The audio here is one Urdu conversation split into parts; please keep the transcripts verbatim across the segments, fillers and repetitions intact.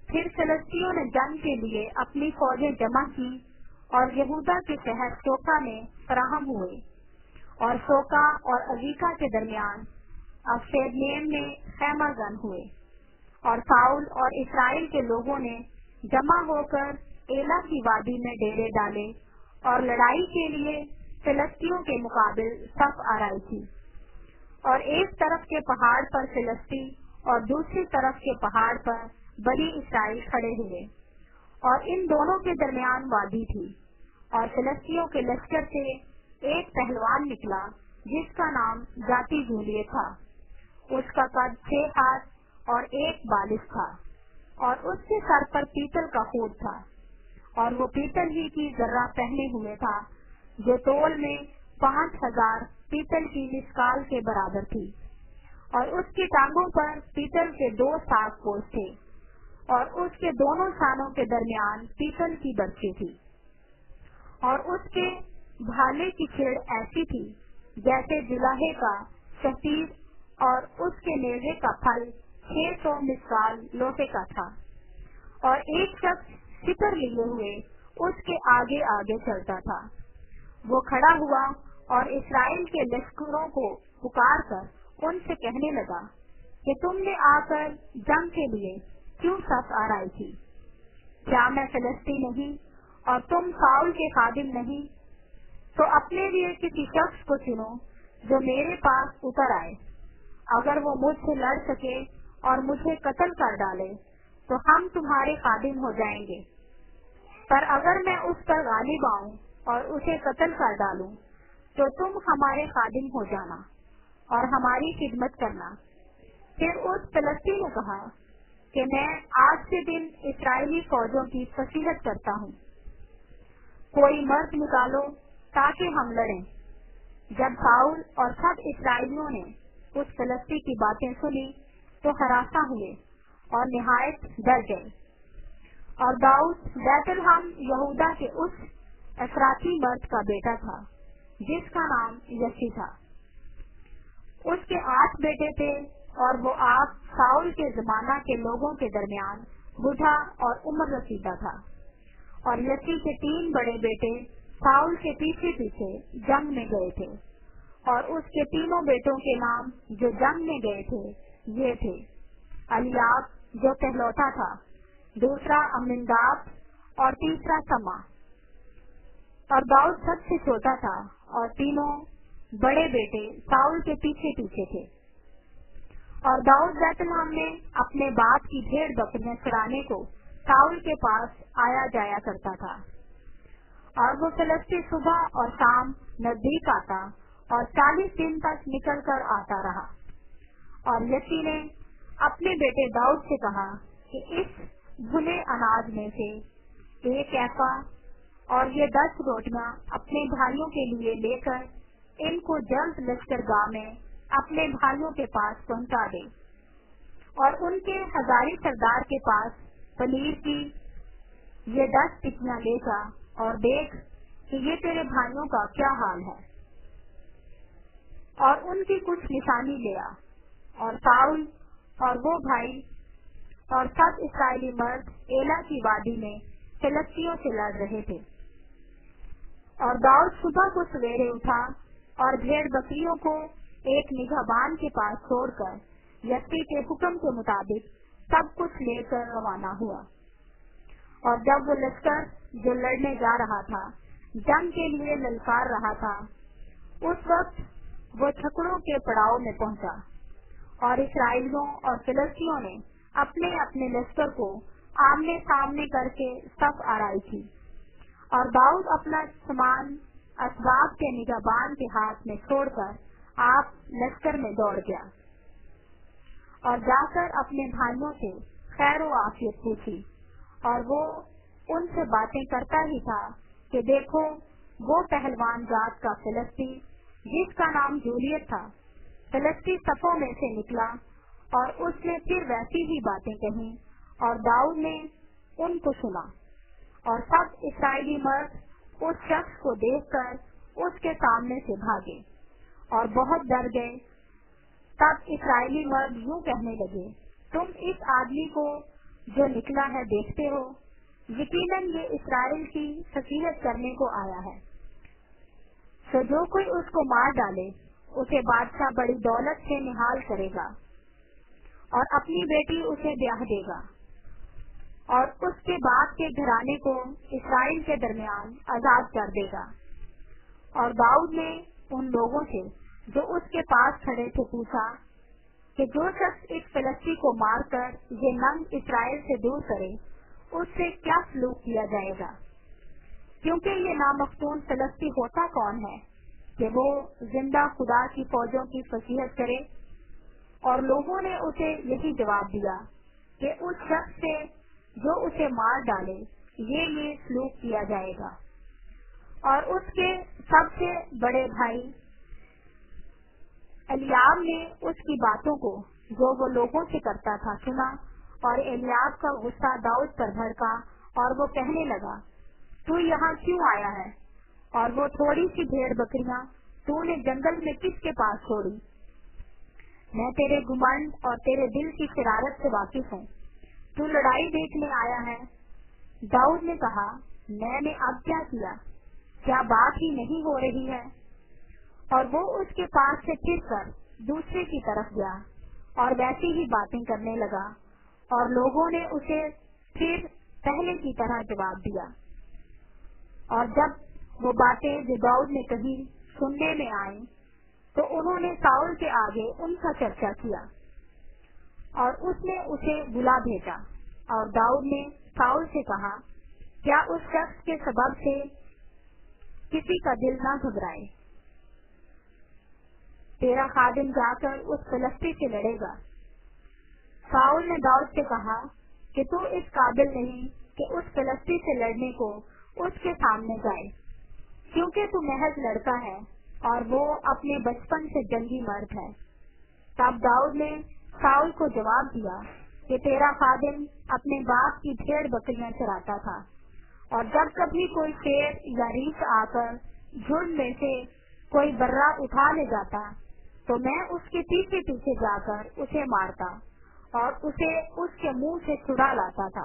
پھر فلسطینیوں نے جنگ کے لیے اپنی فوجیں جمع کی اور یہودا کے شہر سوکا میں فراہم ہوئے، اور سوکا اور عزیکا کے درمیان ابشیدنیم میں خیمہ زن ہوئے، اور ساؤل اور اسرائیل کے لوگوں نے جمع ہو کر ایلا کی وادی میں ڈیرے ڈالے اور لڑائی کے لیے فلسطینیوں کے مقابل صف آرائی کی، اور ایک طرف کے پہاڑ پر فلسطین اور دوسری طرف کے پہاڑ پر بنی اسرائیل کھڑے ہوئے، اور ان دونوں کے درمیان وادی تھی، اور فلسطینیوں کے لشکر سے ایک پہلوان نکلا جس کا نام ذاتی جولیے تھا، اس کا قد چھ ہاتھ اور ایک بالش تھا، اور اس کے سر پر پیتل کا خود تھا، اور وہ پیتل ہی کی ذرہ پہنے ہوئے تھا جو تول میں پانچ ہزار پیتل کی مسکال کے برابر تھی، اور اس کی ٹانگوں پر پیتل کے دو ساگ پوش تھے، اور اس کے دونوں سانوں کے درمیان پیتل کی برچی تھی، اور اس کے بھالے کی چھڑ ایسی تھی جیسے جلاہے کا شہتیر، اور اس کے نیزے کا پھل چھ سو مسکال لوہے کا تھا، اور ایک شخص سپر لیے ہوئے اس کے آگے آگے چلتا تھا۔ وہ کھڑا ہوا اور اسرائیل کے لشکروں کو پکار کر ان سے کہنے لگا کہ تم نے آ کر جنگ کے لیے کیوں صف آرائی کی؟ کیا میں فلسطین نہیں اور تم ساؤل کے خادم نہیں؟ تو اپنے لیے کسی شخص کو چنو جو میرے پاس اتر آئے، اگر وہ مجھ سے لڑ سکے اور مجھے قتل کر ڈالے تو ہم تمہارے خادم ہو جائیں گے، پر اگر میں اس پر غالب آؤں اور اسے قتل کر ڈالوں تو تم ہمارے خادم ہو جانا اور ہماری خدمت کرنا۔ پھر اس فلسطین نے کہا کہ میں آج کے دن اسرائیلی فوجوں کی فصیحت کرتا ہوں، کوئی مرد نکالو تاکہ ہم لڑیں۔ جب ساؤل اور سب اسرائیلیوں نے اس فلسطین کی باتیں سنی تو ہراساں ہوئے اور نہایت ڈر گئے، اور داؤد بیت الحم یہودا کے اس افراطی مرد کا بیٹا تھا جس کا نام یسی تھا۔ اس کے آٹھ بیٹے تھے، اور وہ آپ ساؤل کے زمانہ کے لوگوں کے درمیان بوڑھا اور عمر رسیدہ تھا، اور یسی کے تین بڑے بیٹے ساؤل کے پیچھے پیچھے جنگ میں گئے تھے، اور اس کے تینوں بیٹوں کے نام جو جنگ میں گئے تھے یہ تھے: الیاب جو پہلوتا تھا، دوسرا امناداب، اور تیسرا سما۔ اور داؤد سب سے چھوٹا تھا، اور تینوں بڑے بیٹے ساؤل کے پیچھے پیچھے تھے۔ اور داؤد بیت الحم میں اپنے باپ کی بھیڑ بکریاں چرانے کو ساؤل کے پاس آیا جایا کرتا تھا، اور وہ فلسطین صبح اور شام نزدیک آتا اور چالیس دن تک نکل کر آتا رہا۔ اور یسی نے اپنے بیٹے داؤد سے کہا کہ اس بھنے اناج میں سے ایک ایفا اور یہ دس روٹیاں اپنے بھائیوں کے لیے لے کر ان کو جلد لشکر گاہ میں اپنے بھائیوں کے پاس پہنچا دے، اور ان کے ہزاری سردار کے پاس پنیر کی یہ دس ٹکیاں لے جا اور دیکھ کہ یہ تیرے بھائیوں کا کیا حال ہے، اور ان کی کچھ نشانی لیا۔ اور ساؤل اور وہ بھائی اور سب اسرائیلی مرد ایلا کی وادی میں فلسطینیوں سے لڑ رہے تھے۔ اور داؤد صبح کو سویرے اٹھا اور بھیڑ بکریوں کو ایک نگہبان کے پاس چھوڑ کر یسی کے حکم کے مطابق سب کچھ لے کر روانہ ہوا۔ اور جب وہ لشکر جو لڑنے جا رہا تھا جنگ کے لیے للکار رہا تھا، اس وقت وہ چھکڑوں کے پڑاؤ میں پہنچا، اور اسرائیلیوں اور فلسطینیوں نے اپنے اپنے لشکر کو آمنے سامنے کر کے صف آرائی کی، اور داؤد اپنا سامان اسباب کے نگہبان کے ہاتھ میں چھوڑ کر آپ لشکر میں دوڑ گیا، اور جا کر اپنے بھائیوں سے خیر و عافیت پوچھی، اور وہ ان سے باتیں کرتا ہی تھا کہ دیکھو وہ پہلوان ذات کا فلسطین جس کا نام جولیت تھا فلسطین صفوں میں سے نکلا، اور اس نے پھر ویسی ہی باتیں کہیں، اور داؤد نے ان کو سنا، اور سب اسرائیلی مرد اس شخص کو دیکھ کر اس کے سامنے سے بھاگے اور بہت ڈر گئے۔ تب اسرائیلی مرد یوں کہنے لگے، تم اس آدمی کو जो निकला है देखते हो, यकीनन ये इसराइल की फसीहत करने को आया है। तो जो कोई उसको मार डाले, उसे बादशाह बड़ी दौलत से निहाल करेगा और अपनी बेटी उसे ब्याह देगा और उसके बाप के घराने को इसराइल के दरमियान आजाद कर देगा। और दाऊद ने उन लोगों से जो उसके पास खड़े थे पूछा कि जो शख्स इस फिलिस्ती को मारकर ये नंग इसराइल से दूर करे, उससे क्या सलूक किया जाएगा? क्योंकि ये नामख्तून फिलिस्ती होता कौन है कि वो जिंदा खुदा की फौजों की फसीहत करे? और लोगों ने उसे यही जवाब दिया कि उस शख्स से जो उसे मार डाले, ये ये सलूक किया जाएगा। और उसके सबसे बड़े भाई एलियाब ने उसकी बातों को जो वो लोगों से करता था सुना, और एलियाब का गुस्सा दाऊद पर भड़का और वो कहने लगा, तू यहाँ क्यों आया है? और वो थोड़ी सी भेड़ बकरियां तूने जंगल में किसके पास छोड़ी? मैं तेरे गुमंड और तेरे दिल की शरारत से वाकिफ हूँ। तू लड़ाई देखने आया है। दाऊद ने कहा, मैंने अब क्या किया? क्या बात ही नहीं हो रही है? और वो उसके पास से फिरकर दूसरे की तरफ गया और वैसी ही बातें करने लगा, और लोगों ने उसे फिर पहले की तरह जवाब दिया। और जब वो बातें जो दाऊद ने कही सुनने में आई, तो उन्होंने साउल के आगे उनका चर्चा किया, और उसने उसे बुला भेजा। और दाऊद ने साउल से कहा, क्या उस शख्स के सबब से किसी का दिल न घबराए? तेरा खादिम जाकर उस फिलिस्ती से लड़ेगा। साउल ने दाऊद से कहा कि तू इस काबिल नहीं कि उस फिलिस्ती से लड़ने को उसके सामने जाए, क्योंकि तू महज लड़का है और वो अपने बचपन से जंगी मर्द है। तब दाऊद ने साउल को जवाब दिया कि तेरा खादिम अपने बाप की भेड़ बकरियां चराता था, और जब कभी कोई शेर या रीछ आकर झुंड में से कोई बर्रा उठा ले जाता, तो मैं उसके पीछे पीछे जाकर उसे मारता और उसे उसके मुंह से छुड़ा लाता था।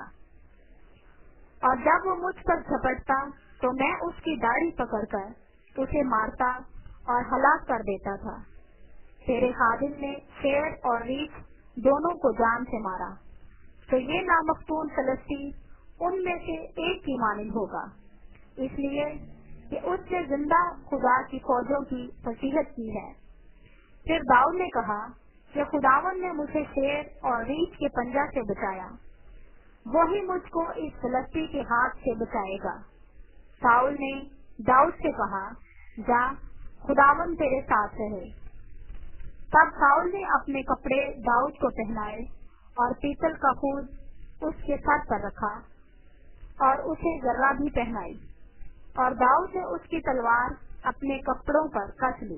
और जब वो मुझ पर झपटता, तो मैं उसकी दाढ़ी पकड़कर उसे मारता और हलाक कर देता था। तेरे खादिम ने शेर और रीछ दोनों को जान से मारा, तो ये नामख्तून फिलिस्ती उनमें से एक की मानिंद होगा, इसलिए कि उसने जिंदा खुदा की फौजों की फसीहत की है। फिर दाऊद ने कहा कि खुदावन ने मुझे शेर और रीछ के पंजा से बचाया, वही मुझको इस फिलिस्ती के हाथ से बचाएगा। साउल ने दाऊद से कहा, जा, खुदावन तेरे साथ रहे। तब साउल ने अपने कपड़े दाऊद को पहनाए और पीतल का खूद उसके सर पर रखा और उसे गर्रा भी पहनाई, और दाऊद ने उसकी तलवार अपने कपड़ों पर कस ली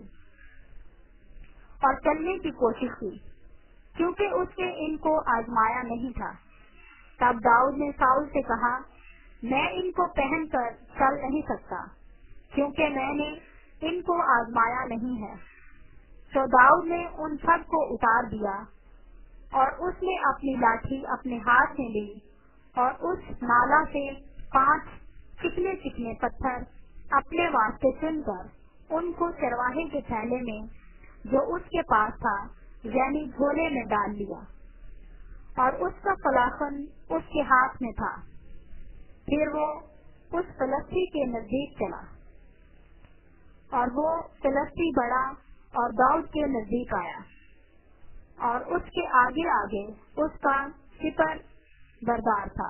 और चलने की कोशिश की, क्योंकि उसने इनको आजमाया नहीं था। तब दाऊद ने साउल से कहा, मैं इनको पहनकर चल नहीं सकता, क्योंकि मैंने इनको आजमाया नहीं है। तो दाऊद ने उन सब को उतार दिया, और उसने अपनी लाठी अपने हाथ में ली और उस नाला से पांच चिकने चिकने पत्थर अपने वास्ते चुनकर उनको चरवाहे के थैले में जो उसके पास था, यानी झोले में डाल लिया, और उसका फलाखन उसके हाथ में था। फिर वो उस फिलिस्ती के नजदीक चला, और वो फिलिस्ती बढ़ा और दाऊद के नजदीक आया, और उसके आगे आगे उसका सिपर बरदार था।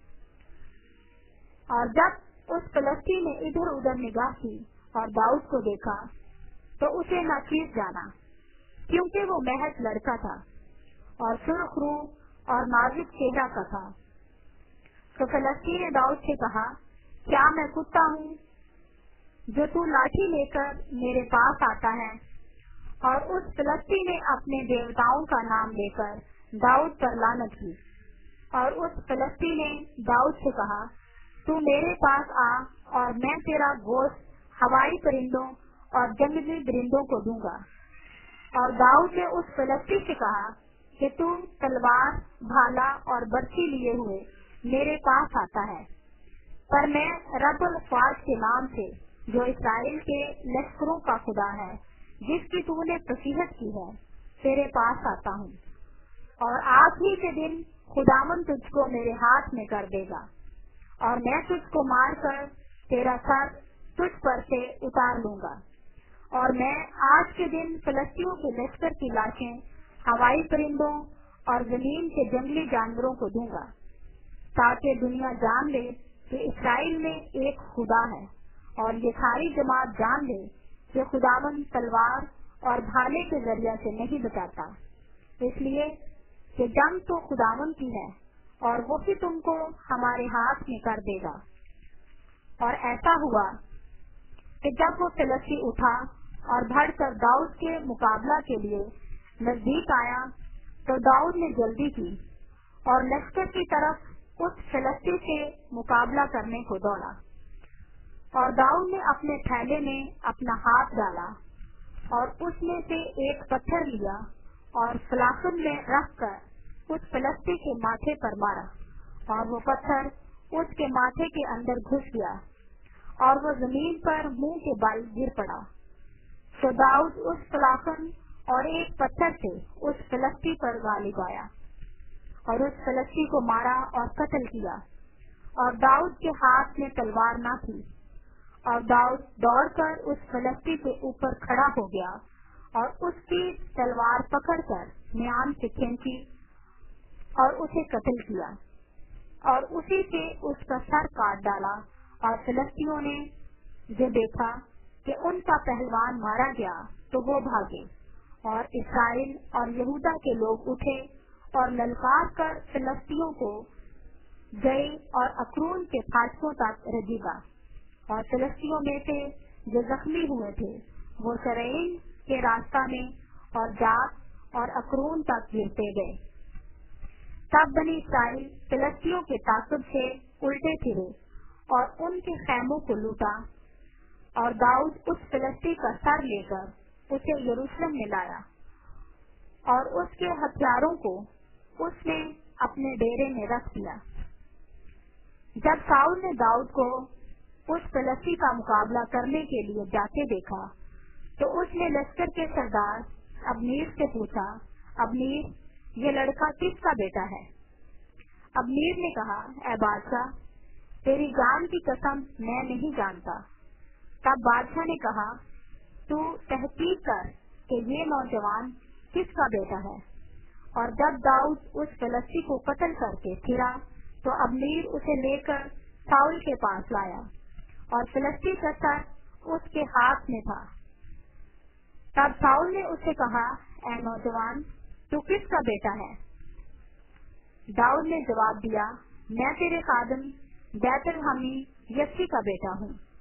और जब उस फिलिस्ती ने इधर उधर निगाह की और दाऊद को देखा, तो उसे नाचीज जाना, क्योंकि वो महज लड़का था और सुर्ख रूह और नाजुक चेहरा का था। तो फिलिस्ती ने दाऊद से कहा, क्या मैं कुत्ता हूँ जो तू लाठी लेकर मेरे पास आता है? और उस फिलिस्ती ने अपने देवताओं का नाम लेकर दाऊद पर लानत की। और उस फिलिस्ती ने दाऊद से कहा, तू मेरे पास आ और मैं तेरा गोश्त हवाई परिंदों और जंगली परिंदों को दूंगा। और दाऊद ने उस फिलिस्ती से कहा کہ تو تلوار، بھالا اور برچی لیے ہوئے میرے پاس آتا ہے، پر میں رب الافواج کے نام سے جو اسرائیل کے لشکروں کا خدا ہے، جس کی تو نے نصیحت کی ہے، تیرے پاس آتا ہوں، اور آج ہی کے دن خداوند تجھ کو میرے ہاتھ میں کر دے گا، اور میں تجھ کو مار کر تیرا سر تجھ پر سے اتار لوں گا، اور میں آج کے دن فلسطینیوں کے لشکر کی لاشیں ہوائی پرندوں اور زمین کے جنگلی جانوروں کو دوں گا، تاکہ دنیا جان لے کہ اسرائیل میں ایک خدا ہے، اور یہ ساری جماعت جان لے کہ خداوند تلوار اور بھالے کے ذریعے سے نہیں بچاتا، اس لیے کہ جنگ تو خداوند کی ہے اور وہی تم کو ہمارے ہاتھ میں کر دے گا۔ اور ایسا ہوا کہ جب وہ فلسطی اٹھا اور بڑھ کر داؤد کے مقابلہ کے لیے نزدیک آیا تو داؤد نے جلدی کی اور لشکر کی طرف اس فلسطی سے مقابلہ کرنے کو دوڑا، اور داؤد نے اپنے تھیلے میں اپنا ہاتھ ڈالا اور اس میں سے ایک پتھر لیا اور فلاسن میں رکھ کر اس فلسطی کے ماتھے پر مارا، اور وہ پتھر اس کے ماتھے کے اندر گھس گیا اور وہ زمین پر منہ کے بل گر پڑا۔ تو داؤد اس فلاسن اور ایک پتھر سے اس فلسطی پر غالب آیا اور اس فلسطی کو مارا اور قتل کیا، اور داؤد کے ہاتھ میں تلوار نہ تھی، اور داؤد دوڑ کر اس فلسطی کے اوپر کھڑا ہو گیا اور اس کی تلوار پکڑ کر میان سے کھینچی اور اسے قتل کیا، اور اسی سے اس کا سر کاٹ ڈالا، اور فلسطینیوں نے جو دیکھا کہ ان کا پہلوان مارا گیا تو وہ بھاگے، اور اسرائیل اور یہودا کے لوگ اٹھے اور للکار کر فلسطینیوں کو گئے اور اکرون کے فاٹکوں تک رجیگا، اور فلسطینیوں میں سے جو زخمی ہوئے تھے وہ شرعین کے راستہ میں اور جات اور اکرون تک گرتے گئے۔ تب بنی اسرائیل فلسطینیوں کے تعصب سے الٹے پھرے اور ان کے خیموں کو لوٹا، اور داؤد اس فلسطی کا سر لے کر اسے یروشلم میں لایا اور اس کے ہتھیاروں کو اس نے اپنے ڈیرے میں رکھ دیا۔ جب ساؤل نے داؤد کو اس فلسطی کا مقابلہ کرنے کے لیے جاتے دیکھا تو اس نے لشکر کے سردار ابنیر سے پوچھا، ابنیر، یہ لڑکا کس کا بیٹا ہے؟ ابنیر نے کہا، اے بادشاہ، تیری جان کی قسم میں نہیں جانتا۔ تب بادشاہ نے کہا، تو تحقیق کر کہ یہ نوجوان کس کا بیٹا ہے۔ اور جب داؤد اس فلسطی کو قتل کر کے پھرا تو ابنیر اسے لے کر ساؤل کے پاس لایا، اور فلسطی کا سر اس کے ہاتھ میں تھا۔ تب ساؤل نے اسے کہا، اے نوجوان، تو کس کا بیٹا ہے؟ داؤد نے جواب دیا، میں تیرے خادم بیت الحمی یسی کا بیٹا ہوں۔